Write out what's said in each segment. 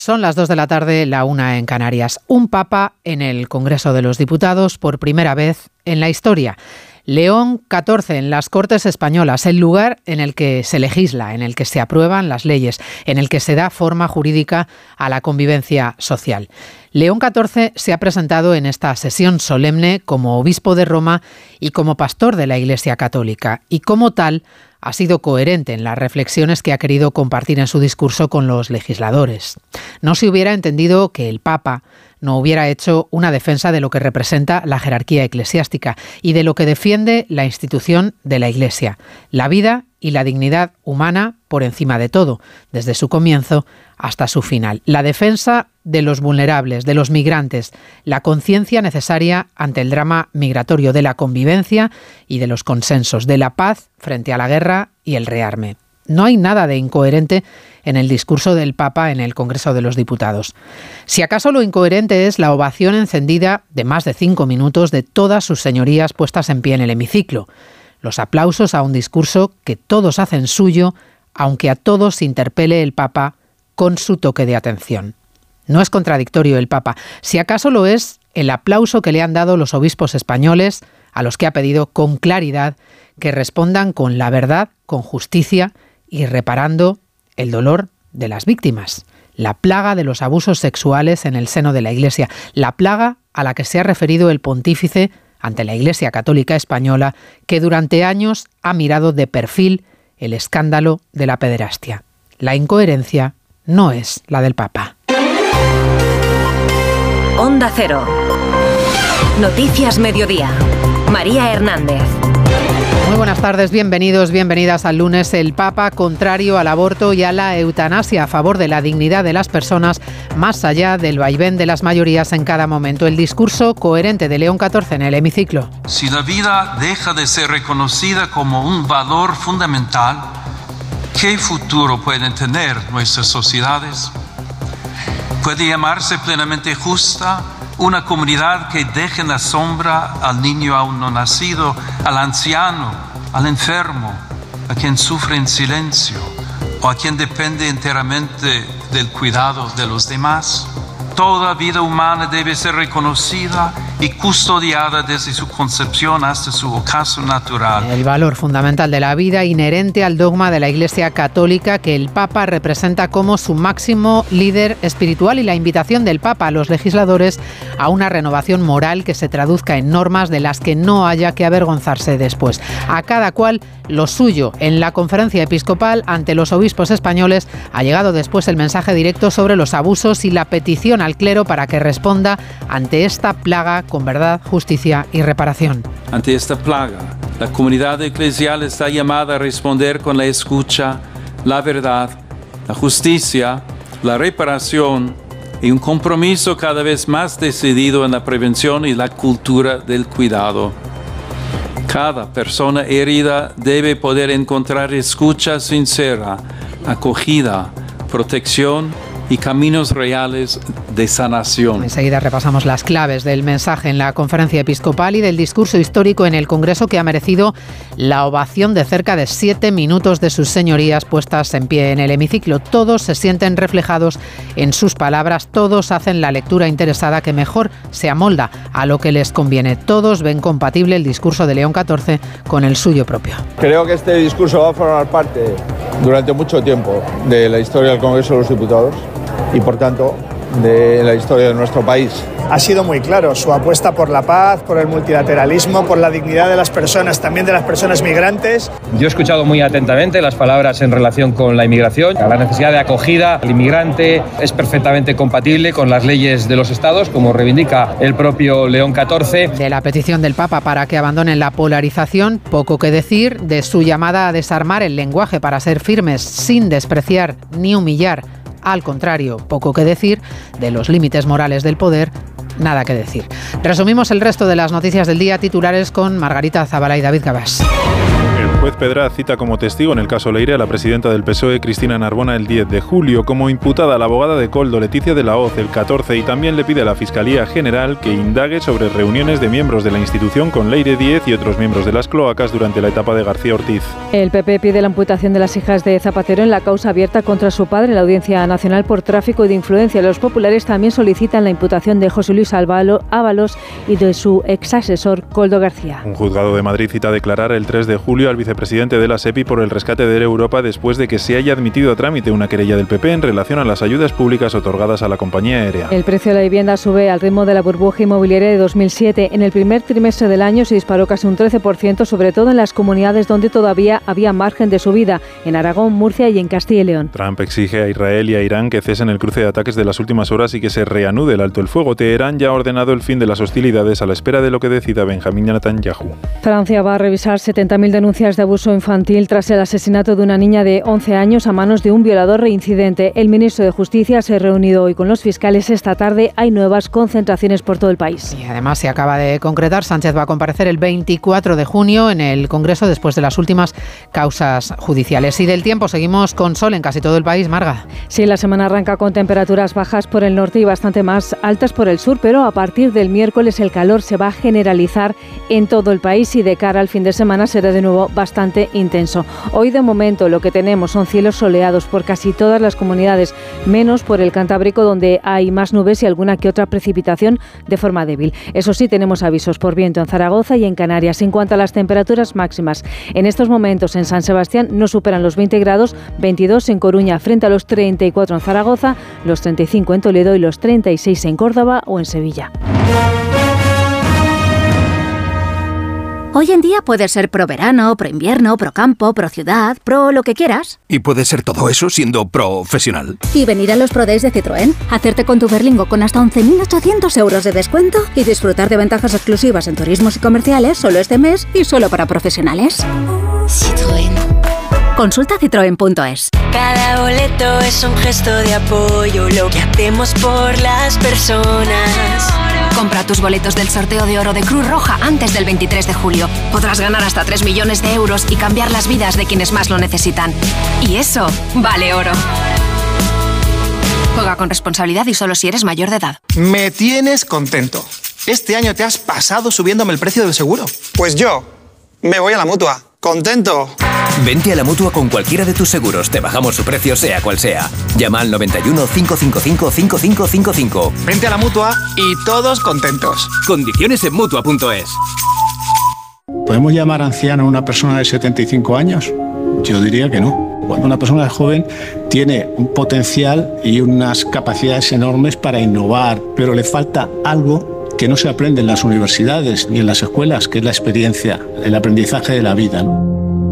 Son las 2 de la tarde, la 1 en Canarias. Un papa en el Congreso de los Diputados por primera vez en la historia. León XIV en las Cortes Españolas, el lugar en el que se legisla, en el que se aprueban las leyes, en el que se da forma jurídica a la convivencia social. León XIV se ha presentado en esta sesión solemne como obispo de Roma y como pastor de la Iglesia Católica, y como tal ha sido coherente en las reflexiones que ha querido compartir en su discurso con los legisladores. No se hubiera entendido que el Papa no hubiera hecho una defensa de lo que representa la jerarquía eclesiástica y de lo que defiende la institución de la Iglesia, la vida y la dignidad humana por encima de todo, desde su comienzo hasta su final. La defensa de los vulnerables, de los migrantes, la conciencia necesaria ante el drama migratorio, de la convivencia y de los consensos, de la paz frente a la guerra y el rearme. No hay nada de incoherente en el discurso del Papa en el Congreso de los Diputados. Si acaso lo incoherente es la ovación encendida de más de 5 minutos de todas sus señorías puestas en pie en el hemiciclo. Los aplausos a un discurso que todos hacen suyo, aunque a todos interpele el Papa con su toque de atención. No es contradictorio el Papa. Si acaso lo es el aplauso que le han dado los obispos españoles, a los que ha pedido con claridad que respondan con la verdad, con justicia y reparando el dolor de las víctimas. La plaga de los abusos sexuales en el seno de la Iglesia, la plaga a la que se ha referido el pontífice ante la Iglesia Católica Española, que durante años ha mirado de perfil el escándalo de la pederastia. La incoherencia no es la del Papa. Onda Cero. Noticias Mediodía. María Hernández. Muy buenas tardes, bienvenidos, bienvenidas al lunes. El Papa contrario al aborto y a la eutanasia, a favor de la dignidad de las personas, más allá del vaivén de las mayorías en cada momento. El discurso coherente de León XIV en el hemiciclo. Si la vida deja de ser reconocida como un valor fundamental, ¿qué futuro pueden tener nuestras sociedades? ¿Puede llamarse plenamente justa una comunidad que deje en la sombra al niño aún no nacido, al anciano, al enfermo, a quien sufre en silencio o a quien depende enteramente del cuidado de los demás? Toda vida humana debe ser reconocida y custodiada desde su concepción hasta su ocaso natural. El valor fundamental de la vida inherente al dogma de la Iglesia Católica que el Papa representa como su máximo líder espiritual, y la invitación del Papa a los legisladores a una renovación moral que se traduzca en normas de las que no haya que avergonzarse después. A cada cual lo suyo. En la conferencia episcopal ante los obispos españoles ha llegado después el mensaje directo sobre los abusos y la petición al clero para que responda ante esta plaga con verdad, justicia y reparación. Ante esta plaga, la comunidad eclesial está llamada a responder con la escucha, la verdad, la justicia, la reparación y un compromiso cada vez más decidido en la prevención y la cultura del cuidado. Cada persona herida debe poder encontrar escucha sincera, acogida, protección y caminos reales de sanación. Enseguida repasamos las claves del mensaje en la conferencia episcopal y del discurso histórico en el Congreso, que ha merecido la ovación de cerca de 7 minutos de sus señorías puestas en pie en el hemiciclo. Todos se sienten reflejados en sus palabras, todos hacen la lectura interesada que mejor se amolda a lo que les conviene. Todos ven compatible el discurso de León XIV con el suyo propio. Creo que este discurso va a formar parte durante mucho tiempo de la historia del Congreso de los Diputados y, por tanto, de la historia de nuestro país. Ha sido muy claro su apuesta por la paz, por el multilateralismo, por la dignidad de las personas, también de las personas migrantes. Yo he escuchado muy atentamente las palabras en relación con la inmigración, la necesidad de acogida. El inmigrante es perfectamente compatible con las leyes de los estados, como reivindica el propio León XIV. De la petición del Papa para que abandonen la polarización, poco que decir. De su llamada a desarmar el lenguaje para ser firmes, sin despreciar ni humillar. Al contrario, poco que decir. De los límites morales del poder, nada que decir. Resumimos el resto de las noticias del día, titulares con Margarita Zavala y David Gabás. El juez Pedraz cita como testigo en el caso Leire a la presidenta del PSOE, Cristina Narbona, el 10 de julio. Como imputada, la abogada de Koldo, Leticia de la Hoz, el 14, y también le pide a la Fiscalía General que indague sobre reuniones de miembros de la institución con Leire Díez y otros miembros de las cloacas durante la etapa de García Ortiz. El PP pide la amputación de las hijas de Zapatero en la causa abierta contra su padre, la Audiencia Nacional, por tráfico de influencia. Los populares también solicitan la imputación de José Luis Ábalos y de su exasesor Koldo García. Un juzgado de Madrid cita a declarar el 3 de julio al vicepresidente de la SEPI por el rescate de Europa después de que se haya admitido a trámite una querella del PP en relación a las ayudas públicas otorgadas a la compañía aérea. El precio de la vivienda sube al ritmo de la burbuja inmobiliaria de 2007. En el primer trimestre del año se disparó casi un 13%, sobre todo en las comunidades donde todavía había margen de subida, en Aragón, Murcia y en Castilla y León. Trump exige a Israel y a Irán que cesen el cruce de ataques de las últimas horas y que se reanude el alto el fuego. Teherán ya ha ordenado el fin de las hostilidades a la espera de lo que decida Benjamín Netanyahu. Francia va a revisar 70.000 denuncias de abuso infantil tras el asesinato de una niña de 11 años a manos de un violador reincidente. El ministro de Justicia se ha reunido hoy con los fiscales. Esta tarde hay nuevas concentraciones por todo el país. Y además se acaba de concretar, Sánchez va a comparecer el 24 de junio en el Congreso después de las últimas causas judiciales. Y del tiempo, seguimos con sol en casi todo el país, Marga. Sí, la semana arranca con temperaturas bajas por el norte y bastante más altas por el sur, pero a partir del miércoles el calor se va a generalizar en todo el país y de cara al fin de semana será de nuevo bastante intenso. Hoy de momento lo que tenemos son cielos soleados por casi todas las comunidades, menos por el Cantábrico, donde hay más nubes y alguna que otra precipitación de forma débil. Eso sí, tenemos avisos por viento en Zaragoza y en Canarias. En cuanto a las temperaturas máximas, en estos momentos en San Sebastián no superan los 20 grados, 22 en Coruña frente a los 34 en Zaragoza, los 35 en Toledo y los 36 en Córdoba o en Sevilla. Hoy en día puedes ser pro verano, pro invierno, pro campo, pro ciudad, pro lo que quieras. Y puedes ser todo eso siendo profesional. Y venir a los Pro Days de Citroën, hacerte con tu Berlingo con hasta 11.800 euros de descuento y disfrutar de ventajas exclusivas en turismos y comerciales solo este mes y solo para profesionales. Citroën. Consulta citroen.es. Cada boleto es un gesto de apoyo, lo que hacemos por las personas. Compra tus boletos del sorteo de oro de Cruz Roja antes del 23 de julio. Podrás ganar hasta 3 millones de euros y cambiar las vidas de quienes más lo necesitan. Y eso vale oro. Juega con responsabilidad y solo si eres mayor de edad. Me tienes contento. Este año te has pasado subiéndome el precio del seguro. Pues yo me voy a la Mutua. ¡Contento! Vente a la Mutua con cualquiera de tus seguros. Te bajamos su precio sea cual sea. Llama al 91 555 5555. Vente a la Mutua y todos contentos. Condiciones en Mutua.es. ¿Podemos llamar anciano a una persona de 75 años? Yo diría que no. Cuando una persona joven tiene un potencial y unas capacidades enormes para innovar, pero le falta algo que no se aprende en las universidades ni en las escuelas, que es la experiencia, el aprendizaje de la vida, ¿no?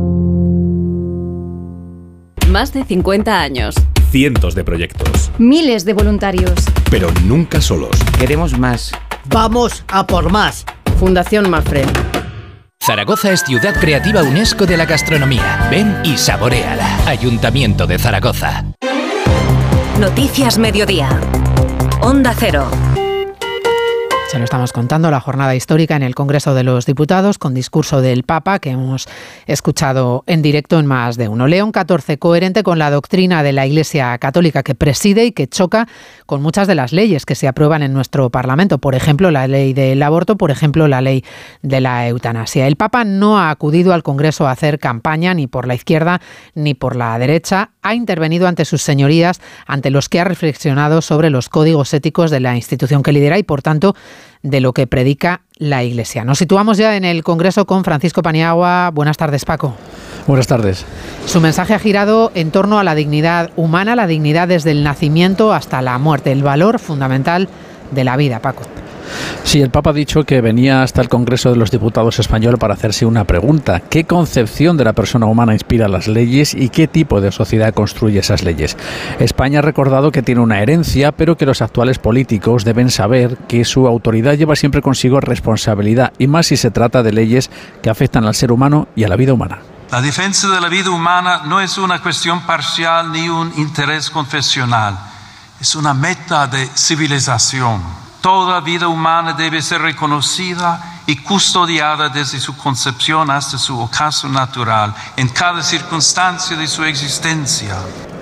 Más de 50 años. Cientos de proyectos. Miles de voluntarios. Pero nunca solos. Queremos más. Vamos a por más. Fundación Mafre. Zaragoza es ciudad creativa UNESCO de la gastronomía. Ven y saboréala. Ayuntamiento de Zaragoza. Noticias Mediodía. Onda Cero. Se lo estamos contando, la jornada histórica en el Congreso de los Diputados con discurso del Papa que hemos escuchado en directo en Más de Uno. León XIV, coherente con la doctrina de la Iglesia Católica que preside y que choca con muchas de las leyes que se aprueban en nuestro Parlamento. Por ejemplo, la ley del aborto, por ejemplo, la ley de la eutanasia. El Papa no ha acudido al Congreso a hacer campaña ni por la izquierda ni por la derecha. Ha intervenido ante sus señorías, ante los que ha reflexionado sobre los códigos éticos de la institución que lidera y, por tanto, de lo que predica la Iglesia. Nos situamos ya en el Congreso con Francisco Paniagua. Buenas tardes, Paco. Buenas tardes. Su mensaje ha girado en torno a la dignidad humana, la dignidad desde el nacimiento hasta la muerte, el valor fundamental de la vida, Paco. Sí, el Papa ha dicho que venía hasta el Congreso de los Diputados español para hacerse una pregunta. ¿Qué concepción de la persona humana inspira las leyes y qué tipo de sociedad construye esas leyes? España ha recordado que tiene una herencia, pero que los actuales políticos deben saber que su autoridad lleva siempre consigo responsabilidad, y más si se trata de leyes que afectan al ser humano y a la vida humana. La defensa de la vida humana no es una cuestión parcial ni un interés confesional, es una meta de civilización. Toda vida humana debe ser reconocida y custodiada desde su concepción hasta su ocaso natural, en cada circunstancia de su existencia.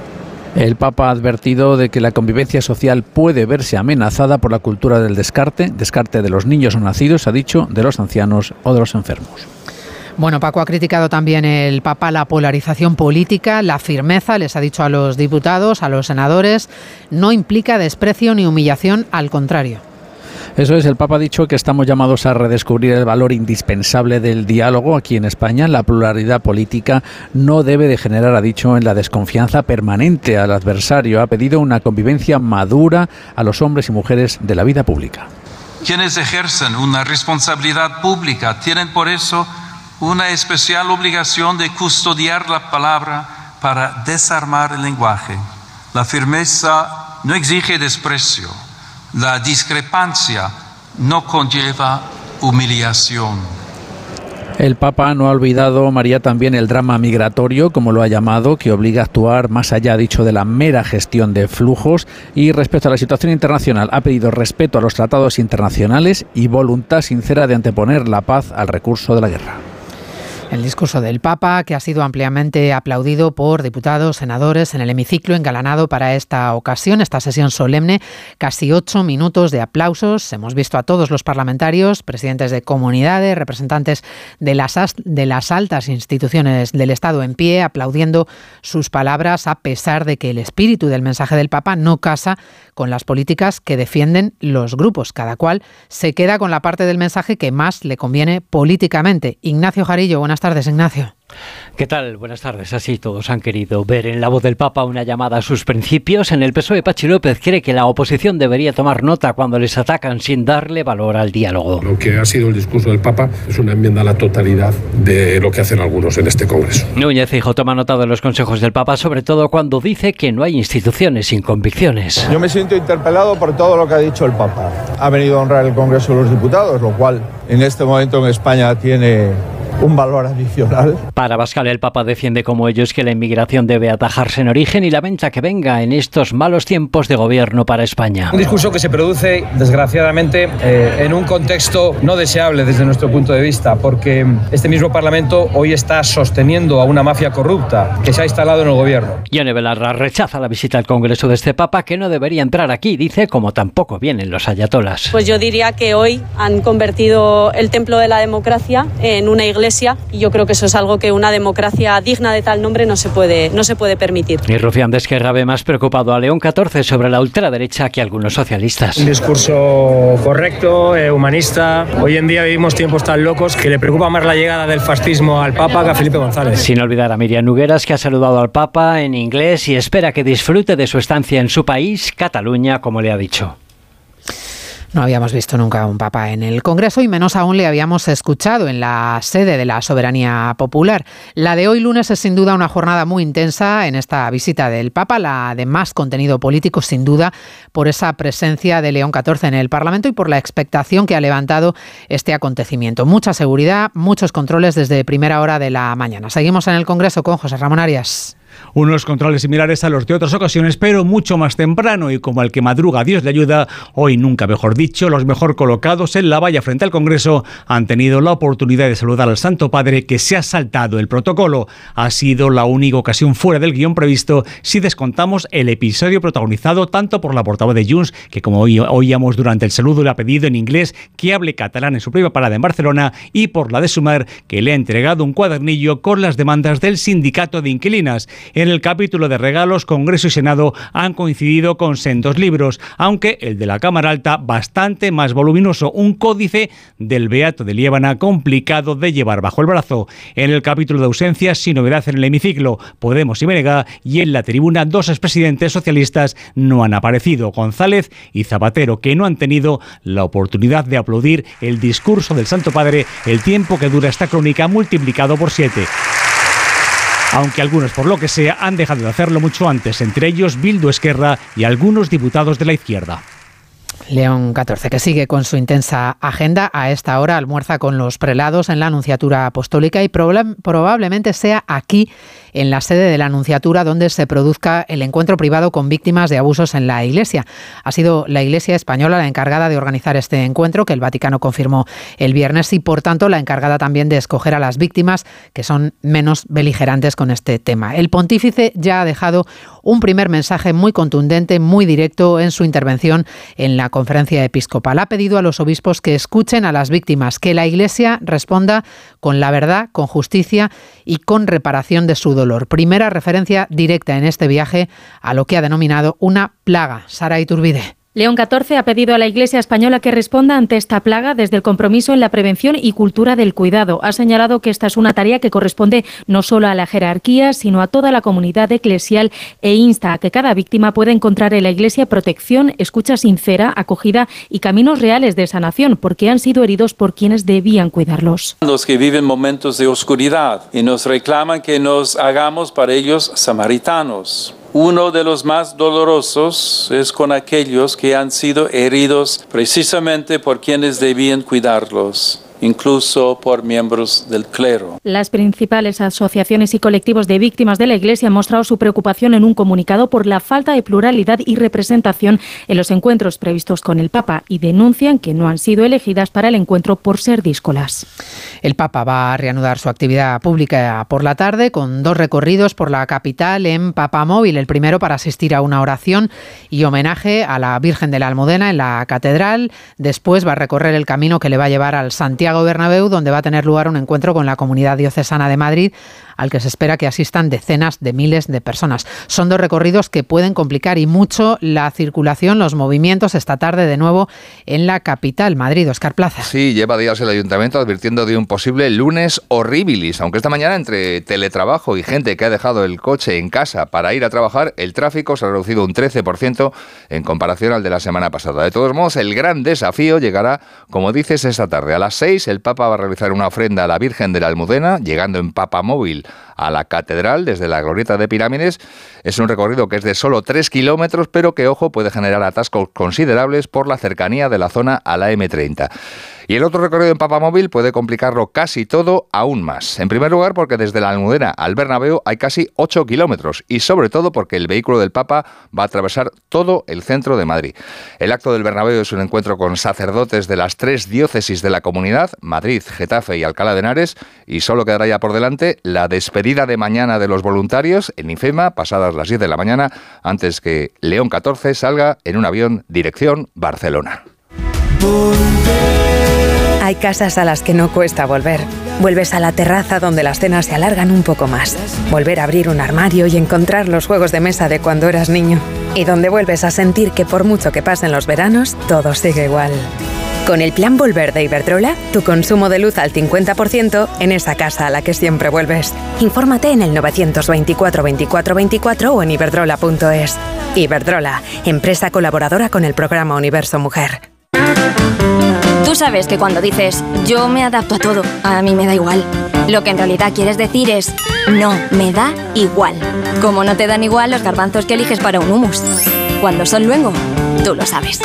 El Papa ha advertido de que la convivencia social puede verse amenazada por la cultura del descarte de los niños no nacidos, ha dicho, de los ancianos o de los enfermos. Bueno, Paco ha criticado también el Papa la polarización política, la firmeza, les ha dicho a los diputados, a los senadores, no implica desprecio ni humillación, al contrario. Eso es, el Papa ha dicho que estamos llamados a redescubrir el valor indispensable del diálogo aquí en España. La pluralidad política no debe degenerar, ha dicho, en la desconfianza permanente al adversario. Ha pedido una convivencia madura a los hombres y mujeres de la vida pública. Quienes ejercen una responsabilidad pública tienen por eso una especial obligación de custodiar la palabra para desarmar el lenguaje. La firmeza no exige desprecio. La discrepancia no conlleva humillación. El Papa no ha olvidado, María, también el drama migratorio, como lo ha llamado, que obliga a actuar más allá, ha dicho, de la mera gestión de flujos. Y respecto a la situación internacional, ha pedido respeto a los tratados internacionales y voluntad sincera de anteponer la paz al recurso de la guerra. El discurso del Papa, que ha sido ampliamente aplaudido por diputados, senadores en el hemiciclo, engalanado para esta ocasión, esta sesión solemne, casi 8 minutos de aplausos. Hemos visto a todos los parlamentarios, presidentes de comunidades, representantes de las altas instituciones del Estado en pie, aplaudiendo sus palabras, a pesar de que el espíritu del mensaje del Papa no casa con las políticas que defienden los grupos. Cada cual se queda con la parte del mensaje que más le conviene políticamente. Ignacio Jarillo, buenas tardes, Ignacio. ¿Qué tal? Buenas tardes. Así todos han querido ver en la voz del Papa una llamada a sus principios. En el PSOE, Pachi López cree que la oposición debería tomar nota cuando les atacan sin darle valor al diálogo. Lo que ha sido el discurso del Papa es una enmienda a la totalidad de lo que hacen algunos en este Congreso. Núñez Feijóo toma nota de los consejos del Papa, sobre todo cuando dice que no hay instituciones sin convicciones. Yo me siento interpelado por todo lo que ha dicho el Papa. Ha venido a honrar el Congreso de los Diputados, lo cual en este momento en España tiene un valor adicional. Para Abascal, el Papa defiende como ellos que la inmigración debe atajarse en origen y lamenta que venga en estos malos tiempos de gobierno para España. Un discurso que se produce, desgraciadamente, en un contexto no deseable desde nuestro punto de vista, porque este mismo Parlamento hoy está sosteniendo a una mafia corrupta que se ha instalado en el gobierno. Ione Belarra rechaza la visita al Congreso de este Papa, que no debería entrar aquí, dice, como tampoco vienen los ayatolas. Pues yo diría que hoy han convertido el templo de la democracia en una iglesia, y yo creo que eso es algo que una democracia digna de tal nombre no se puede permitir. Y Rufián de Esquerra ve más preocupado a León XIV sobre la ultraderecha que algunos socialistas. Un discurso correcto, humanista. Hoy en día vivimos tiempos tan locos que le preocupa más la llegada del fascismo al Papa que a Felipe González. Sin olvidar a Miriam Nogueras, que ha saludado al Papa en inglés y espera que disfrute de su estancia en su país, Cataluña, como le ha dicho. No habíamos visto nunca un Papa en el Congreso y menos aún le habíamos escuchado en la sede de la soberanía popular. La de hoy lunes es sin duda una jornada muy intensa en esta visita del Papa, la de más contenido político sin duda por esa presencia de León XIV en el Parlamento y por la expectación que ha levantado este acontecimiento. Mucha seguridad, muchos controles desde primera hora de la mañana. Seguimos en el Congreso con José Ramón Arias. Unos controles similares a los de otras ocasiones, pero mucho más temprano, y como al que madruga Dios le ayuda, hoy nunca mejor dicho, los mejor colocados en la valla frente al Congreso han tenido la oportunidad de saludar al Santo Padre, que se ha saltado el protocolo. Ha sido la única ocasión fuera del guión previsto si descontamos el episodio protagonizado tanto por la portavoz de Junts, que como oíamos durante el saludo le ha pedido en inglés que hable catalán en su primera parada en Barcelona, y por la de Sumar, que le ha entregado un cuadernillo con las demandas del sindicato de inquilinas. En el capítulo de regalos, Congreso y Senado han coincidido con sendos libros, aunque el de la Cámara Alta bastante más voluminoso, un códice del Beato de Liébana complicado de llevar bajo el brazo. En el capítulo de ausencias, sin novedad en el hemiciclo, Podemos y Menega, y en la tribuna dos expresidentes socialistas no han aparecido, González y Zapatero, que no han tenido la oportunidad de aplaudir el discurso del Santo Padre, el tiempo que dura esta crónica multiplicado por 7. Aunque algunos, por lo que sea, han dejado de hacerlo mucho antes, entre ellos Bildu, Esquerra y algunos diputados de la izquierda. León XIV, que sigue con su intensa agenda. A esta hora almuerza con los prelados en la Nunciatura Apostólica y probablemente sea aquí, en la sede de la Nunciatura, donde se produzca el encuentro privado con víctimas de abusos en la Iglesia. Ha sido la Iglesia española la encargada de organizar este encuentro, que el Vaticano confirmó el viernes, y por tanto la encargada también de escoger a las víctimas que son menos beligerantes con este tema. El pontífice ya ha dejado un primer mensaje muy contundente, muy directo en su intervención en la conferencia episcopal. Ha pedido a los obispos que escuchen a las víctimas, que la Iglesia responda con la verdad, con justicia y con reparación de su dolor. Primera referencia directa en este viaje a lo que ha denominado una plaga. Sara Iturbide. León XIV ha pedido a la Iglesia española que responda ante esta plaga desde el compromiso en la prevención y cultura del cuidado. Ha señalado que esta es una tarea que corresponde no solo a la jerarquía, sino a toda la comunidad eclesial, e insta a que cada víctima pueda encontrar en la Iglesia protección, escucha sincera, acogida y caminos reales de sanación, porque han sido heridos por quienes debían cuidarlos. Los que viven momentos de oscuridad y nos reclaman que nos hagamos para ellos samaritanos. Uno de los más dolorosos es con aquellos que han sido heridos precisamente por quienes debían cuidarlos, incluso por miembros del clero. Las principales asociaciones y colectivos de víctimas de la Iglesia han mostrado su preocupación en un comunicado por la falta de pluralidad y representación en los encuentros previstos con el Papa, y denuncian que no han sido elegidas para el encuentro por ser díscolas. El Papa va a reanudar su actividad pública por la tarde con 2 recorridos por la capital en Papamóvil. El primero para asistir a una oración y homenaje a la Virgen de la Almudena en la catedral. Después va a recorrer el camino que le va a llevar al Santiago Bernabéu, donde va a tener lugar un encuentro con la Comunidad Diocesana de Madrid, al que se espera que asistan decenas de miles de personas. Son 2 recorridos que pueden complicar y mucho la circulación, los movimientos esta tarde de nuevo en la capital, Madrid. Óscar Plaza. Sí, lleva días el Ayuntamiento advirtiendo de un posible lunes horribilis, aunque esta mañana entre teletrabajo y gente que ha dejado el coche en casa para ir a trabajar, el tráfico se ha reducido un 13% en comparación al de la semana pasada. De todos modos, el gran desafío llegará, como dices, esta tarde. A las 6 el Papa va a realizar una ofrenda a la Virgen de la Almudena, llegando en Papamóvil a la catedral desde la glorieta de Pirámides. Es un recorrido que es de solo 3 kilómetros, pero que, ojo, puede generar atascos considerables por la cercanía de la zona a la M30. Y el otro recorrido en Papamóvil puede complicarlo casi todo aún más. En primer lugar, porque desde la Almudena al Bernabéu hay casi 8 kilómetros y sobre todo porque el vehículo del Papa va a atravesar todo el centro de Madrid. El acto del Bernabéu es un encuentro con sacerdotes de las 3 diócesis de la comunidad, Madrid, Getafe y Alcalá de Henares, y solo quedará ya por delante la despedida de mañana de los voluntarios en IFEMA, pasadas las 10 de la mañana, antes que León XIV salga en un avión dirección Barcelona. Hay casas a las que no cuesta volver. Vuelves a la terraza donde las cenas se alargan un poco más. Volver a abrir un armario y encontrar los juegos de mesa de cuando eras niño. Y donde vuelves a sentir que por mucho que pasen los veranos, todo sigue igual. Con el plan Volver de Iberdrola, tu consumo de luz al 50% en esa casa a la que siempre vuelves. Infórmate en el 924 24 24 o en iberdrola.es. Iberdrola, empresa colaboradora con el programa Universo Mujer. Tú sabes que cuando dices yo me adapto a todo, a mí me da igual, lo que en realidad quieres decir es no, me da igual. Como no te dan igual los garbanzos que eliges para un hummus. Cuando son luengo, tú lo sabes.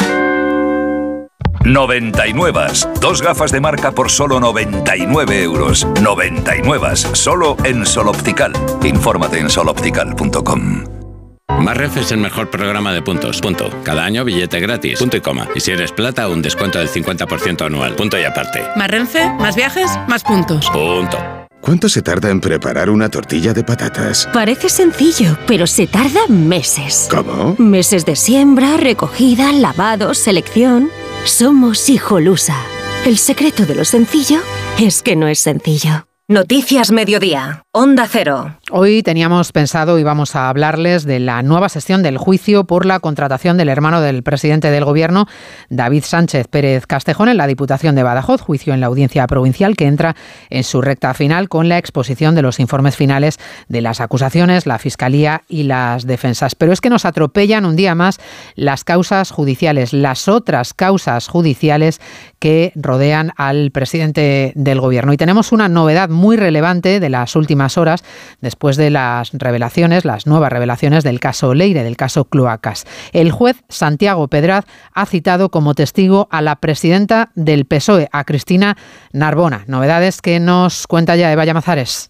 99. 2 gafas de marca por solo 99 euros. 99. Solo en Sol Optical. Infórmate en soloptical.com. Más Renfe es el mejor programa de puntos. Punto. Cada año billete gratis. Punto y coma. Y si eres plata, un descuento del 50% anual. Punto y aparte. Más Renfe, más viajes, más puntos. Punto. ¿Cuánto se tarda en preparar una tortilla de patatas? Parece sencillo, pero se tarda meses. ¿Cómo? Meses de siembra, recogida, lavado, selección. Somos Hijolusa. El secreto de lo sencillo es que no es sencillo. Noticias Mediodía, Onda Cero. Hoy teníamos pensado, íbamos a hablarles de la nueva sesión del juicio por la contratación del hermano del presidente del Gobierno, David Sánchez Pérez Castejón, en la Diputación de Badajoz, juicio en la Audiencia Provincial que entra en su recta final con la exposición de los informes finales de las acusaciones, la Fiscalía y las defensas. Pero es que nos atropellan un día más las causas judiciales, las otras causas judiciales que rodean al presidente del Gobierno. Y tenemos una novedad muy relevante de las últimas horas después de las revelaciones, las nuevas revelaciones del caso Leire, del caso Cloacas. El juez Santiago Pedraz ha citado como testigo a la presidenta del PSOE, a Cristina Narbona. Novedades que nos cuenta ya Eva Llamazares.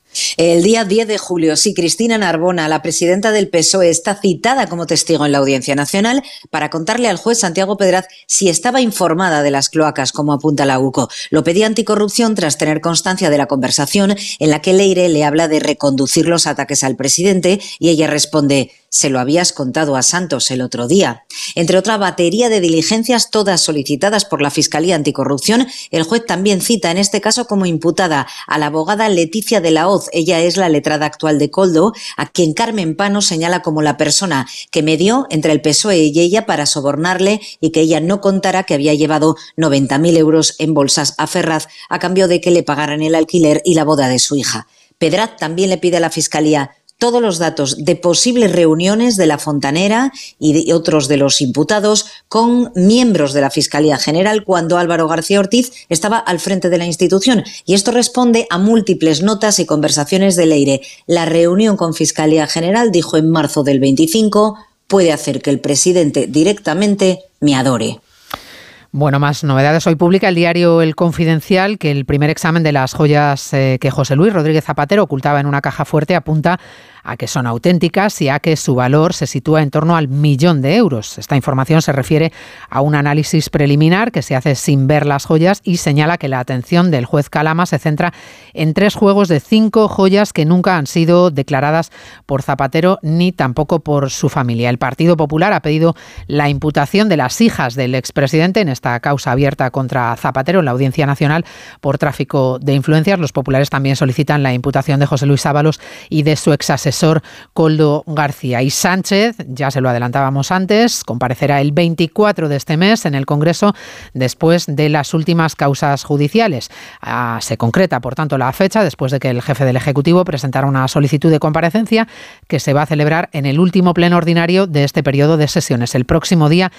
El día 10 de julio, sí, Cristina Narbona, la presidenta del PSOE, está citada como testigo en la Audiencia Nacional para contarle al juez Santiago Pedraz si estaba informada de las cloacas, como apunta la UCO. Lo pedía Anticorrupción tras tener constancia de la conversación en la que Leire le habla de reconducir los ataques al presidente y ella responde: se lo habías contado a Santos el otro día. Entre otra batería de diligencias, todas solicitadas por la Fiscalía Anticorrupción, el juez también cita en este caso como imputada a la abogada Leticia de la Hoz. Ella es la letrada actual de Koldo, a quien Carmen Pano señala como la persona que medió entre el PSOE y ella para sobornarle y que ella no contara que había llevado 90.000 euros en bolsas a Ferraz a cambio de que le pagaran el alquiler y la boda de su hija. Pedraz también le pide a la Fiscalía todos los datos de posibles reuniones de la Fontanera y de otros de los imputados con miembros de la Fiscalía General cuando Álvaro García Ortiz estaba al frente de la institución. Y esto responde a múltiples notas y conversaciones de Leire. La reunión con Fiscalía General, dijo en marzo del 25, puede hacer que el presidente directamente me adore. Bueno, más novedades. Hoy publica el diario El Confidencial que el primer examen de las joyas que José Luis Rodríguez Zapatero ocultaba en una caja fuerte apunta a que son auténticas y a que su valor se sitúa en torno al 1.000.000 de euros. Esta información se refiere a un análisis preliminar que se hace sin ver las joyas y señala que la atención del juez Calama se centra en 3 juegos de 5 joyas que nunca han sido declaradas por Zapatero ni tampoco por su familia. El Partido Popular ha pedido la imputación de las hijas del expresidente en esta causa abierta contra Zapatero en la Audiencia Nacional por tráfico de influencias. Los populares también solicitan la imputación de José Luis Ábalos y de su exasesor Koldo García. Y Sánchez, ya se lo adelantábamos antes, comparecerá el 24 de este mes en el Congreso después de las últimas causas judiciales. Se concreta, por tanto, la fecha después de que el jefe del Ejecutivo presentara una solicitud de comparecencia que se va a celebrar en el último pleno ordinario de este periodo de sesiones, el próximo día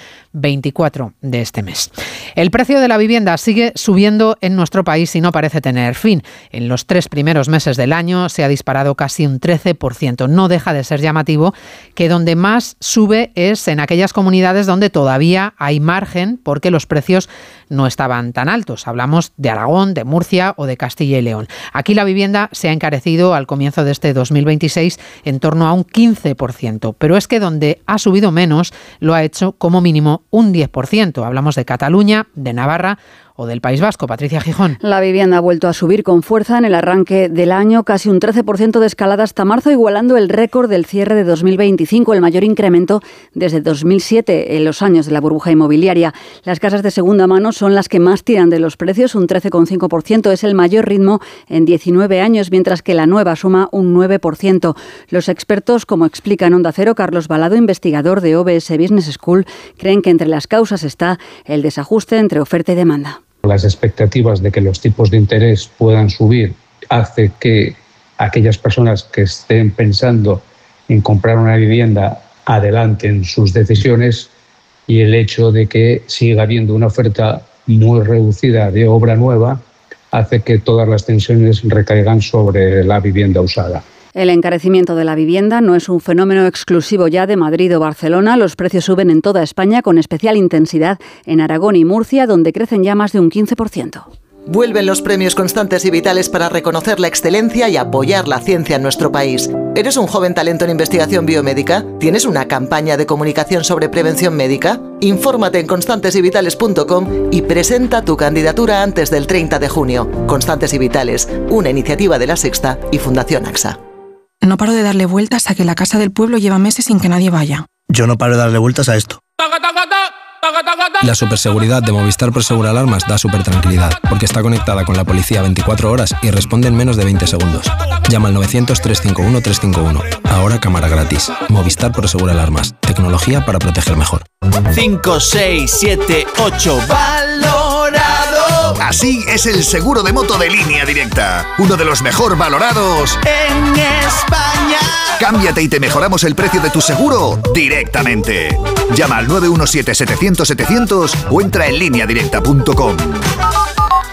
24 de este mes. El precio de la vivienda sigue subiendo en nuestro país y no parece tener fin. En los 3 primeros meses del año se ha disparado casi un 13%. No deja de ser llamativo que donde más sube es en aquellas comunidades donde todavía hay margen porque los precios no estaban tan altos. Hablamos de Aragón, de Murcia o de Castilla y León. Aquí la vivienda se ha encarecido al comienzo de este 2026 en torno a un 15%, pero es que donde ha subido menos lo ha hecho como mínimo un 10%. Hablamos de Cataluña, de Navarra o del País Vasco. Patricia Gijón. La vivienda ha vuelto a subir con fuerza en el arranque del año, casi un 13% de escalada hasta marzo, igualando el récord del cierre de 2025, el mayor incremento desde 2007, en los años de la burbuja inmobiliaria. Las casas de segunda mano son las que más tiran de los precios, un 13,5%, es el mayor ritmo en 19 años, mientras que la nueva suma un 9%. Los expertos, como explica en Onda Cero Carlos Balado, investigador de OBS Business School, creen que entre las causas está el desajuste entre oferta y demanda. Las expectativas de que los tipos de interés puedan subir hace que aquellas personas que estén pensando en comprar una vivienda adelanten sus decisiones, y el hecho de que siga habiendo una oferta muy reducida de obra nueva hace que todas las tensiones recaigan sobre la vivienda usada. El encarecimiento de la vivienda no es un fenómeno exclusivo ya de Madrid o Barcelona. Los precios suben en toda España con especial intensidad en Aragón y Murcia, donde crecen ya más de un 15%. Vuelven los premios Constantes y Vitales para reconocer la excelencia y apoyar la ciencia en nuestro país. ¿Eres un joven talento en investigación biomédica? ¿Tienes una campaña de comunicación sobre prevención médica? Infórmate en constantesyvitales.com y presenta tu candidatura antes del 30 de junio. Constantes y Vitales, una iniciativa de La Sexta y Fundación AXA. No paro de darle vueltas a que la casa del pueblo lleva meses sin que nadie vaya. Yo no paro de darle vueltas a esto. La superseguridad de Movistar Prosegur Alarmas da supertranquilidad, porque está conectada con la policía 24 horas y responde en menos de 20 segundos. Llama al 900-351-351. Ahora cámara gratis. Movistar Prosegur Alarmas. Tecnología para proteger mejor. 5, 6, 7, 8. ¡Valorado! Así es el seguro de moto de Línea Directa. Uno de los mejor valorados en España. Cámbiate y te mejoramos el precio de tu seguro directamente. Llama al 917-700-700 o entra en lineadirecta.com.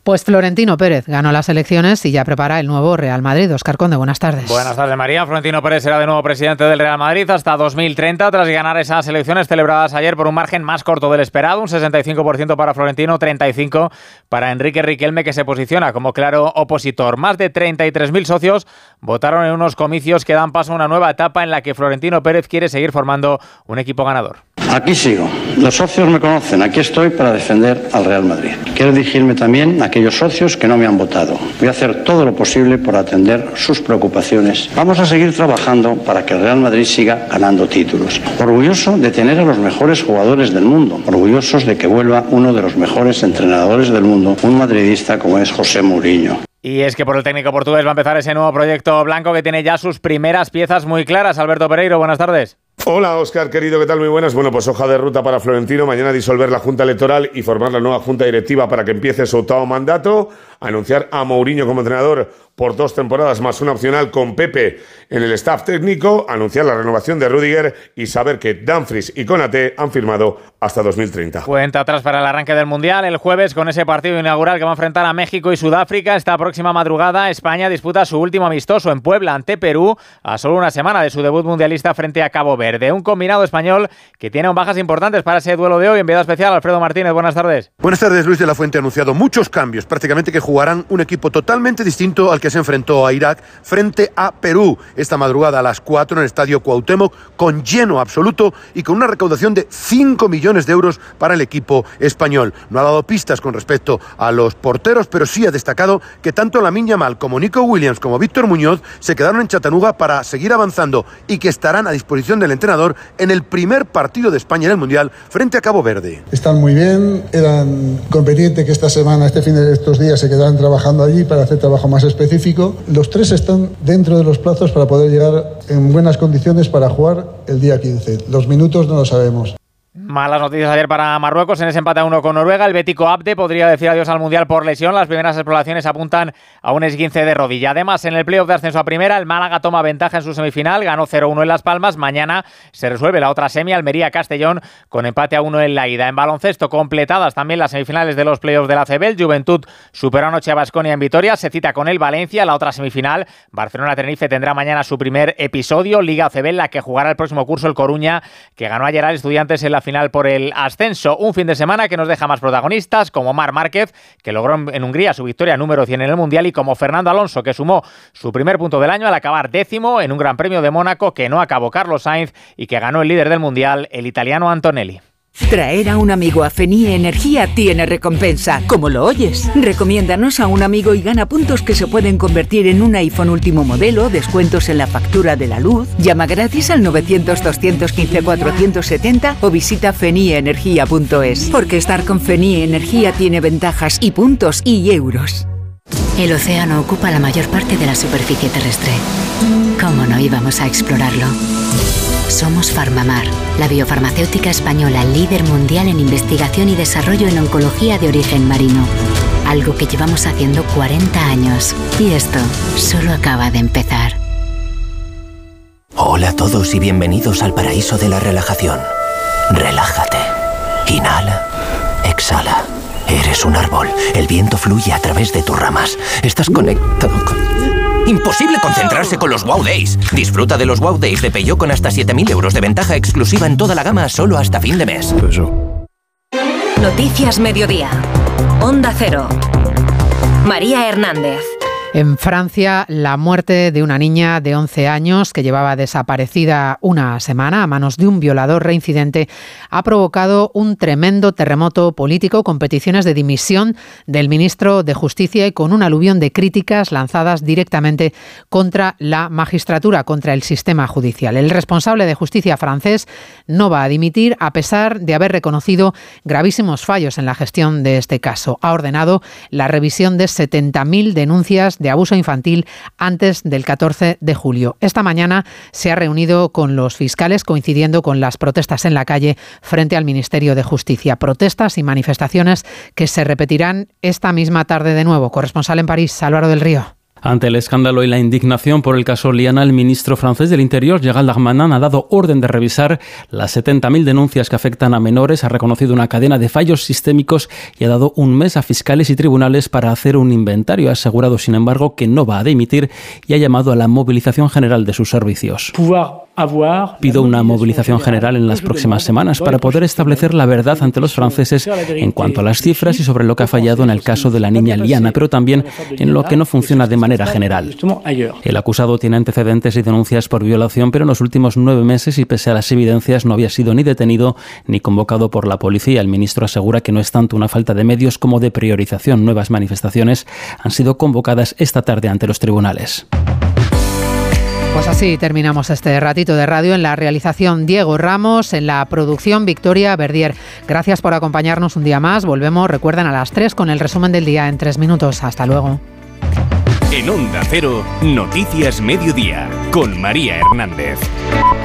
Pues Florentino Pérez ganó las elecciones y ya prepara el nuevo Real Madrid. Óscar Conde, buenas tardes. Buenas tardes, María. Florentino Pérez será de nuevo presidente del Real Madrid hasta 2030, tras ganar esas elecciones celebradas ayer por un margen más corto del esperado, un 65% para Florentino, 35% para Enrique Riquelme, que se posiciona como claro opositor. Más de 33.000 socios votaron en unos comicios que dan paso a una nueva etapa en la que Florentino Pérez quiere seguir formando un equipo ganador. Aquí sigo. Los socios me conocen. Aquí estoy para defender al Real Madrid. Quiero dirigirme también a aquellos socios que no me han votado. Voy a hacer todo lo posible por atender sus preocupaciones. Vamos a seguir trabajando para que el Real Madrid siga ganando títulos. Orgulloso de tener a los mejores jugadores del mundo. Orgullosos de que vuelva uno de los mejores entrenadores del mundo, un madridista como es José Mourinho. Y es que por el técnico portugués va a empezar ese nuevo proyecto blanco que tiene ya sus primeras piezas muy claras. Alberto Pereiro, buenas tardes. Hola, Óscar, querido, ¿qué tal? Muy buenas. Bueno, pues hoja de ruta para Florentino. Mañana disolver la Junta Electoral y formar la nueva Junta Directiva para que empiece su octavo mandato. Anunciar a Mourinho como entrenador por 2 temporadas más una opcional con Pepe en el staff técnico. Anunciar la renovación de Rüdiger y saber que Dumfries y Konaté han firmado hasta 2030. Cuenta atrás para el arranque del Mundial el jueves con ese partido inaugural que va a enfrentar a México y Sudáfrica. Esta próxima madrugada España disputa su último amistoso en Puebla ante Perú a solo una semana de su debut mundialista frente a Cabo Verde. Un combinado español que tiene bajas importantes para ese duelo de hoy. Enviado especial Alfredo Martínez, buenas tardes. Buenas tardes. Luis de la Fuente ha anunciado muchos cambios, prácticamente que jugarán un equipo totalmente distinto al que se enfrentó a Irak frente a Perú esta madrugada a las 4 en el Estadio Cuauhtémoc, con lleno absoluto y con una recaudación de 5 millones de euros para el equipo español. No ha dado pistas con respecto a los porteros, pero sí ha destacado que tanto Lamine Yamal como Nico Williams como Víctor Muñoz se quedaron en Chattanooga para seguir avanzando y que estarán a disposición del entrenador en el primer partido de España en el Mundial frente a Cabo Verde. Están muy bien, eran conveniente que esta semana, estos días se quedaran trabajando allí para hacer trabajo más específico. Los 3 están dentro de los plazos para poder llegar en buenas condiciones para jugar el día 15. Los minutos no lo sabemos. Malas noticias ayer para Marruecos en ese empate a 1 con Noruega. El bético Abde podría decir adiós al Mundial por lesión. Las primeras exploraciones apuntan a un esguince de rodilla. Además, en el playoff de ascenso a primera, el Málaga toma ventaja en su semifinal. Ganó 0-1 en Las Palmas. Mañana se resuelve la otra semi, Almería-Castellón, con empate a 1 en la ida. En baloncesto, completadas también las semifinales de los playoffs de la ACB. El Juventud superó anoche a Baskonia en Vitoria. Se cita con el Valencia, la otra semifinal. Barcelona-Tenerife tendrá mañana su primer episodio. Liga ACB, en la que jugará el próximo curso el Coruña, que ganó ayer al Estudiantes en la final por el ascenso. Un fin de semana que nos deja más protagonistas, como Marc Márquez, que logró en Hungría su victoria número 100 en el Mundial, y como Fernando Alonso, que sumó su primer punto del año al acabar 10º en un Gran Premio de Mónaco que no acabó Carlos Sainz y que ganó el líder del Mundial, el italiano Antonelli. Traer a un amigo a Fenie Energía tiene recompensa, como lo oyes. Recomiéndanos a un amigo y gana puntos que se pueden convertir en un iPhone último modelo, descuentos en la factura de la luz. Llama gratis al 900-215-470 o visita fenieenergia.es. Porque estar con Fenie Energía tiene ventajas y puntos y euros. El océano ocupa la mayor parte de la superficie terrestre. ¿Cómo no íbamos a explorarlo? Somos Farmamar, la biofarmacéutica española líder mundial en investigación y desarrollo en oncología de origen marino. Algo que llevamos haciendo 40 años. Y esto solo acaba de empezar. Hola a todos y bienvenidos al paraíso de la relajación. Relájate. Inhala. Exhala. Eres un árbol. El viento fluye a través de tus ramas. Estás conectado con... ¡Imposible concentrarse con los Wow Days! Disfruta de los Wow Days de Peugeot con hasta 7.000 euros de ventaja exclusiva en toda la gama solo hasta fin de mes. Noticias Mediodía. Onda Cero. María Hernández. En Francia, la muerte de una niña de 11 años que llevaba desaparecida una semana a manos de un violador reincidente ha provocado un tremendo terremoto político, con peticiones de dimisión del ministro de Justicia y con un aluvión de críticas lanzadas directamente contra la magistratura, contra el sistema judicial. El responsable de justicia francés no va a dimitir a pesar de haber reconocido gravísimos fallos en la gestión de este caso. Ha ordenado la revisión de 70.000 denuncias de abuso infantil antes del 14 de julio. Esta mañana se ha reunido con los fiscales, coincidiendo con las protestas en la calle frente al Ministerio de Justicia. Protestas y manifestaciones que se repetirán esta misma tarde de nuevo. Corresponsal en París, Álvaro del Río. Ante el escándalo y la indignación por el caso Liana, el ministro francés del Interior, Gérald Darmanin, ha dado orden de revisar las 70.000 denuncias que afectan a menores, ha reconocido una cadena de fallos sistémicos y ha dado un mes a fiscales y tribunales para hacer un inventario. Ha asegurado, sin embargo, que no va a dimitir y ha llamado a la movilización general de sus servicios. Pido una movilización general en las próximas semanas para poder establecer la verdad ante los franceses en cuanto a las cifras y sobre lo que ha fallado en el caso de la niña Liana, pero también en lo que no funciona de manera general. El acusado tiene antecedentes y denuncias por violación, pero en los últimos 9 meses y pese a las evidencias no había sido ni detenido ni convocado por la policía. El ministro asegura que no es tanto una falta de medios como de priorización. Nuevas manifestaciones han sido convocadas esta tarde ante los tribunales. Pues así terminamos este ratito de radio. En la realización Diego Ramos, en la producción Victoria Verdier. Gracias por acompañarnos un día más. Volvemos, recuerden, a las 3 con el resumen del día en 3 minutos. Hasta luego. En Onda Cero, Noticias Mediodía, con María Hernández.